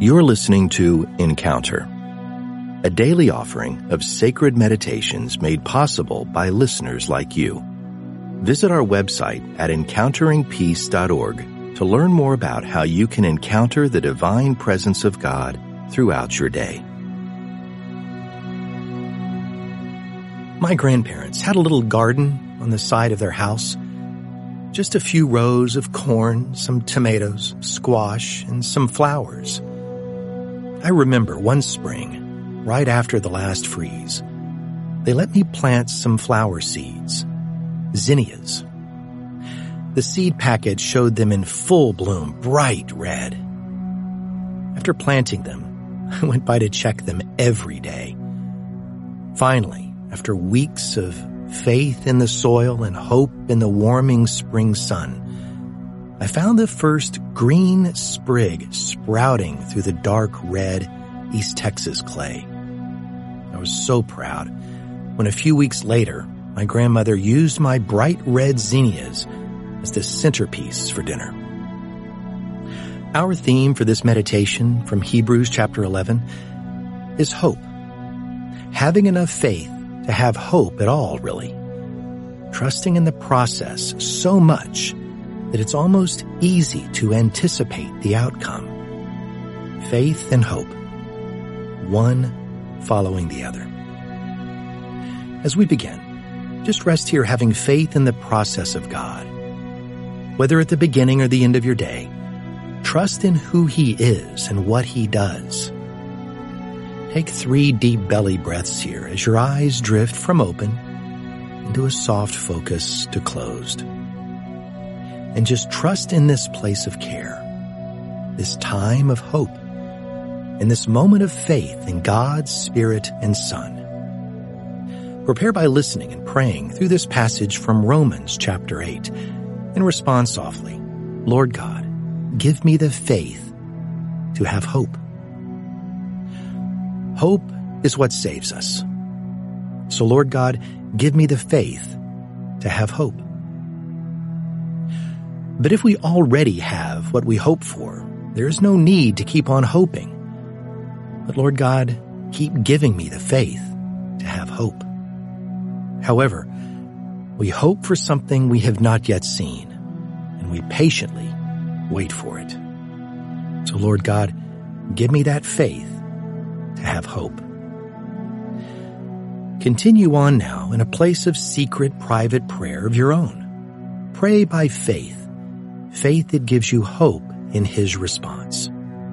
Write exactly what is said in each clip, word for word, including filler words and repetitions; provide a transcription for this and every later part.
You're listening to Encounter, a daily offering of sacred meditations made possible by listeners like you. Visit our website at encountering peace dot org to learn more about how you can encounter the divine presence of God throughout your day. My grandparents had a little garden on the side of their house. Just a few rows of corn, some tomatoes, squash, and some flowers. I remember one spring, right after the last freeze, they let me plant some flower seeds, zinnias. The seed packet showed them in full bloom, bright red. After planting them, I went by to check them every day. Finally, after weeks of faith in the soil and hope in the warming spring sun, I found the first green sprig sprouting through the dark red East Texas clay. I was so proud when a few weeks later, my grandmother used my bright red zinnias as the centerpiece for dinner. Our theme for this meditation from Hebrews chapter eleven is hope. Having enough faith to have hope at all, really. Trusting in the process so much that it's almost easy to anticipate the outcome. Faith and hope, one following the other. As we begin, just rest here having faith in the process of God. Whether at the beginning or the end of your day, trust in who He is and what He does. Take three deep belly breaths here as your eyes drift from open into a soft focus to closed. And just trust in this place of care, this time of hope, and this moment of faith in God's Spirit and Son. Prepare by listening and praying through this passage from Romans chapter eight, and respond softly, Lord God, give me the faith to have hope. Hope is what saves us. So Lord God, give me the faith to have hope. But if we already have what we hope for, there is no need to keep on hoping. But Lord God, keep giving me the faith to have hope. However, we hope for something we have not yet seen, and we patiently wait for it. So Lord God, give me that faith to have hope. Continue on now in a place of secret, private prayer of your own. Pray by faith, faith that gives you hope in His response.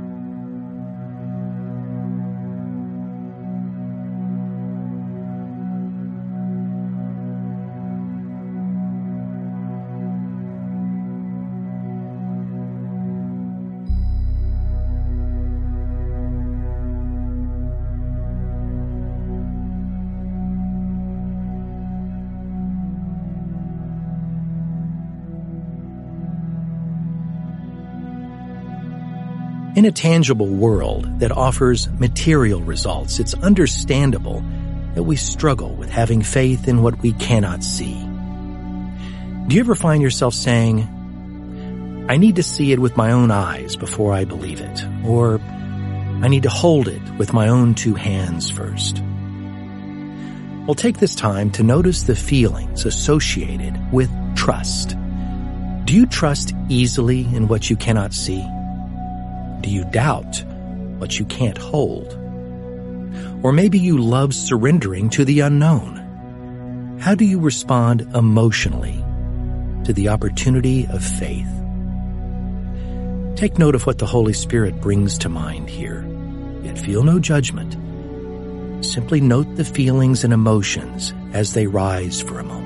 In a tangible world that offers material results, it's understandable that we struggle with having faith in what we cannot see. Do you ever find yourself saying, I need to see it with my own eyes before I believe it, or I need to hold it with my own two hands first? Well, take this time to notice the feelings associated with trust. Do you trust easily in what you cannot see? Do you doubt what you can't hold? Or maybe you love surrendering to the unknown. How do you respond emotionally to the opportunity of faith? Take note of what the Holy Spirit brings to mind here, yet feel no judgment. Simply note the feelings and emotions as they rise for a moment.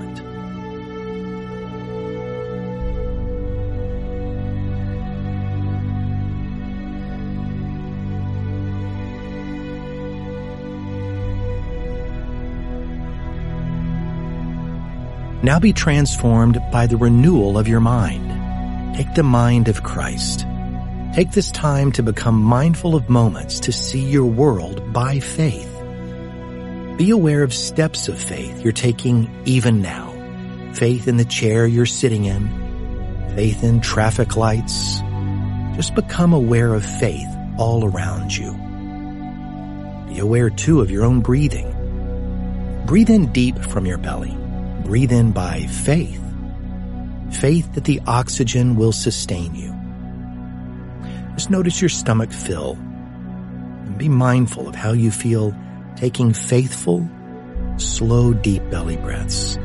Now be transformed by the renewal of your mind. Take the mind of Christ. Take this time to become mindful of moments to see your world by faith. Be aware of steps of faith you're taking even now. Faith in the chair you're sitting in. Faith in traffic lights. Just become aware of faith all around you. Be aware, too, of your own breathing. Breathe in deep from your belly. Breathe in by faith. Faith that the oxygen will sustain you. Just notice your stomach fill and be mindful of how you feel taking faithful, slow, deep belly breaths.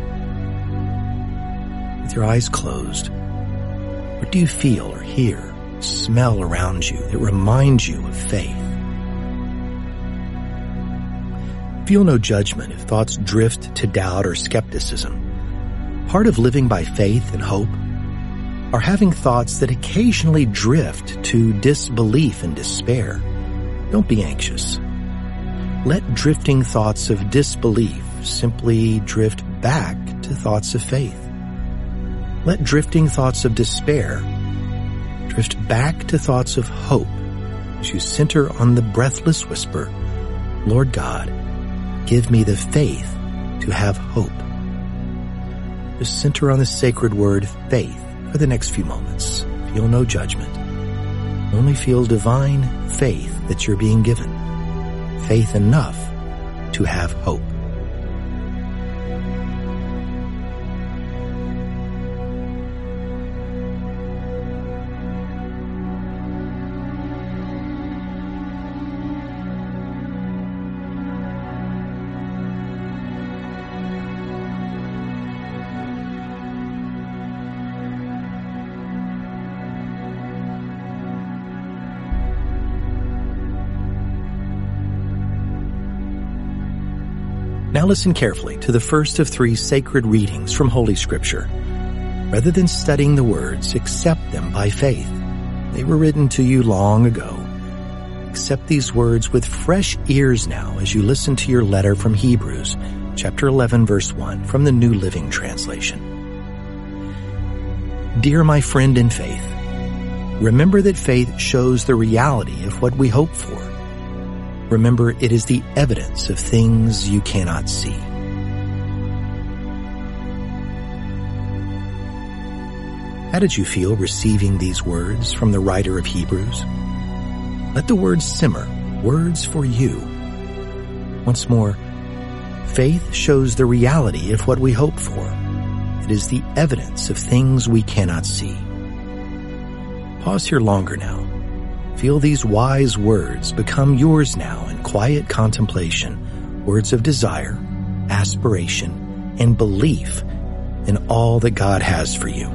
With your eyes closed, what do you feel or hear, smell around you that reminds you of faith? Feel no judgment if thoughts drift to doubt or skepticism. Part of living by faith and hope are having thoughts that occasionally drift to disbelief and despair. Don't be anxious. Let drifting thoughts of disbelief simply drift back to thoughts of faith. Let drifting thoughts of despair drift back to thoughts of hope as you center on the breathless whisper, Lord God, give me the faith to have hope. Just center on the sacred word faith for the next few moments. Feel no judgment. Only feel divine faith that you're being given. Faith enough to have hope. Now listen carefully to the first of three sacred readings from Holy Scripture. Rather than studying the words, accept them by faith. They were written to you long ago. Accept these words with fresh ears now as you listen to your letter from Hebrews, chapter eleven, verse one, from the New Living Translation. Dear my friend in faith, remember that faith shows the reality of what we hope for. Remember, it is the evidence of things you cannot see. How did you feel receiving these words from the writer of Hebrews? Let the words simmer, words for you. Once more, faith shows the reality of what we hope for. It is the evidence of things we cannot see. Pause here longer now. Feel these wise words become yours now in quiet contemplation, words of desire, aspiration, and belief in all that God has for you.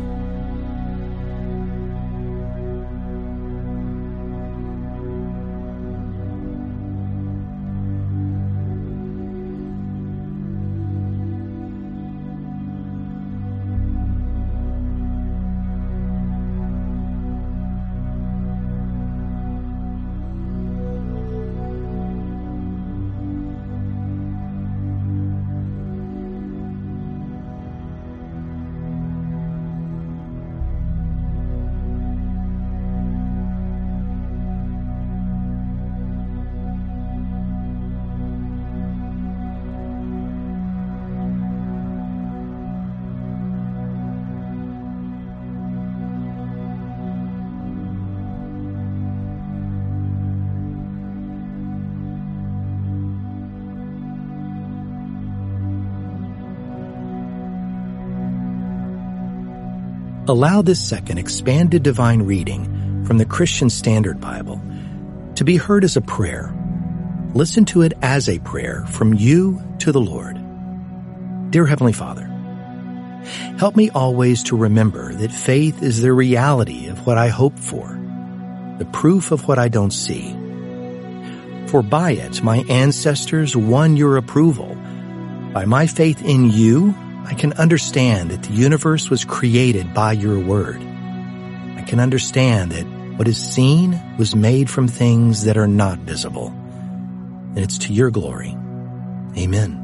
Allow this second expanded divine reading from the Christian Standard Bible to be heard as a prayer. Listen to it as a prayer from you to the Lord. Dear Heavenly Father, help me always to remember that faith is the reality of what I hope for, the proof of what I don't see. For by it my ancestors won your approval. By my faith in you, I can understand that the universe was created by your word. I can understand that what is seen was made from things that are not visible. And it's to your glory. Amen.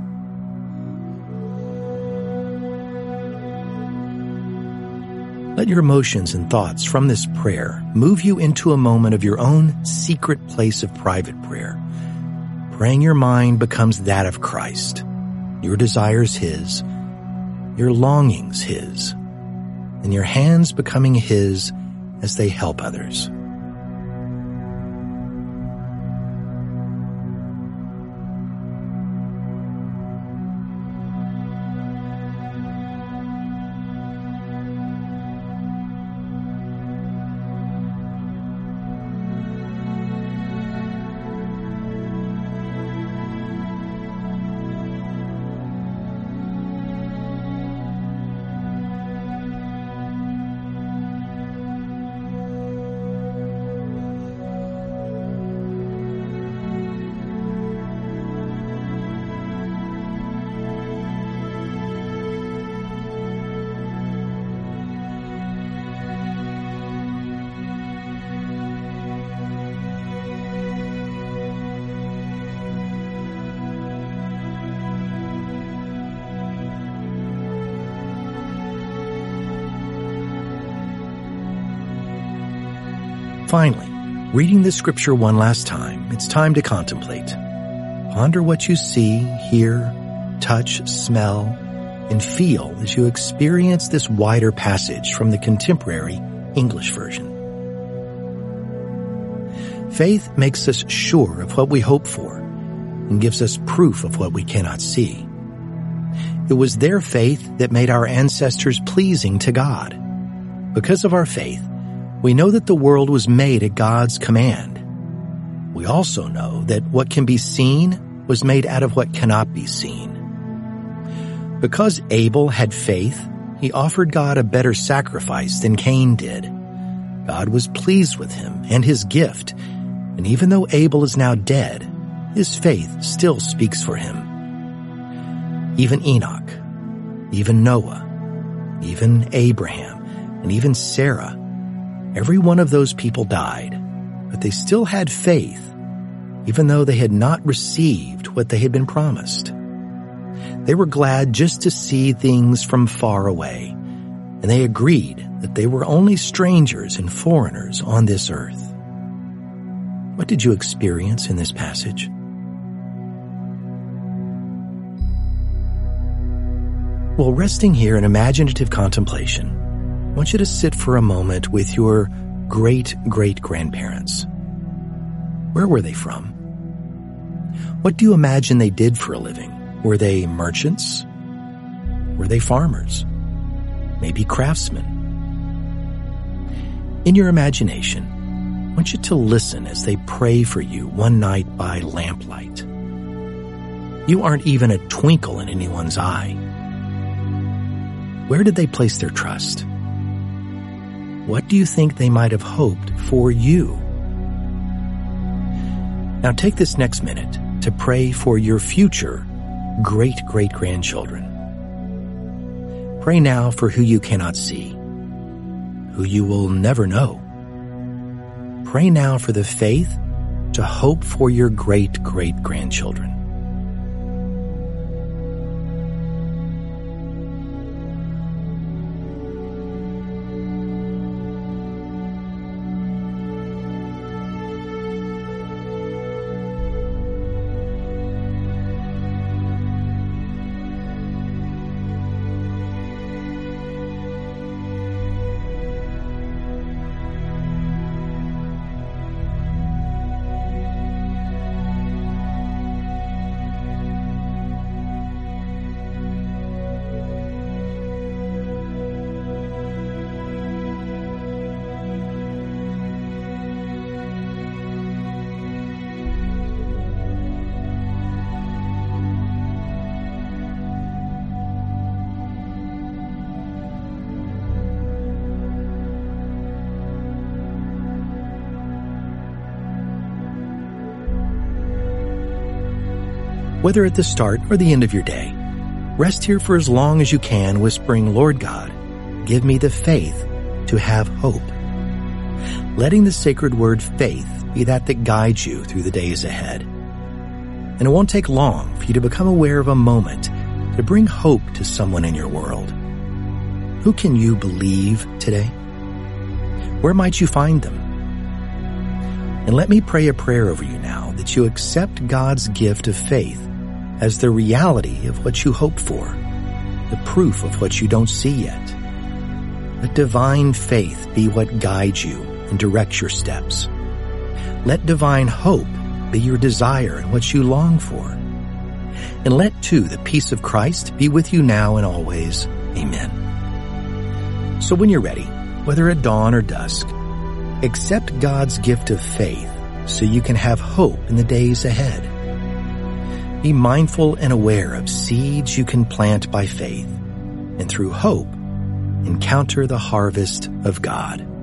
Let your emotions and thoughts from this prayer move you into a moment of your own secret place of private prayer. Praying your mind becomes that of Christ, your desires His, your longings His, and your hands becoming His as they help others. Finally, reading the scripture one last time, it's time to contemplate. Ponder what you see, hear, touch, smell, and feel as you experience this wider passage from the contemporary English version. Faith makes us sure of what we hope for and gives us proof of what we cannot see. It was their faith that made our ancestors pleasing to God. Because of our faith, we know that the world was made at God's command. We also know that what can be seen was made out of what cannot be seen. Because Abel had faith, he offered God a better sacrifice than Cain did. God was pleased with him and his gift, and even though Abel is now dead, his faith still speaks for him. Even Enoch, even Noah, even Abraham, and even Sarah, every one of those people died, but they still had faith, even though they had not received what they had been promised. They were glad just to see things from far away, and they agreed that they were only strangers and foreigners on this earth. What did you experience in this passage? While resting here in imaginative contemplation, I want you to sit for a moment with your great-great-grandparents. Where were they from? What do you imagine they did for a living? Were they merchants? Were they farmers? Maybe craftsmen? In your imagination, I want you to listen as they pray for you one night by lamplight. You aren't even a twinkle in anyone's eye. Where did they place their trust? What do you think they might have hoped for you? Now take this next minute to pray for your future great-great-grandchildren. Pray now for who you cannot see, who you will never know. Pray now for the faith to hope for your great-great-grandchildren. Whether at the start or the end of your day, rest here for as long as you can, whispering, Lord God, give me the faith to have hope. Letting the sacred word faith be that that guides you through the days ahead. And it won't take long for you to become aware of a moment to bring hope to someone in your world. Who can you believe today? Where might you find them? And let me pray a prayer over you now that you accept God's gift of faith as the reality of what you hope for, the proof of what you don't see yet. Let divine faith be what guides you and directs your steps. Let divine hope be your desire and what you long for. And let, too, the peace of Christ be with you now and always. Amen. So when you're ready, whether at dawn or dusk, accept God's gift of faith so you can have hope in the days ahead. Be mindful and aware of seeds you can plant by faith, and through hope, encounter the harvest of God.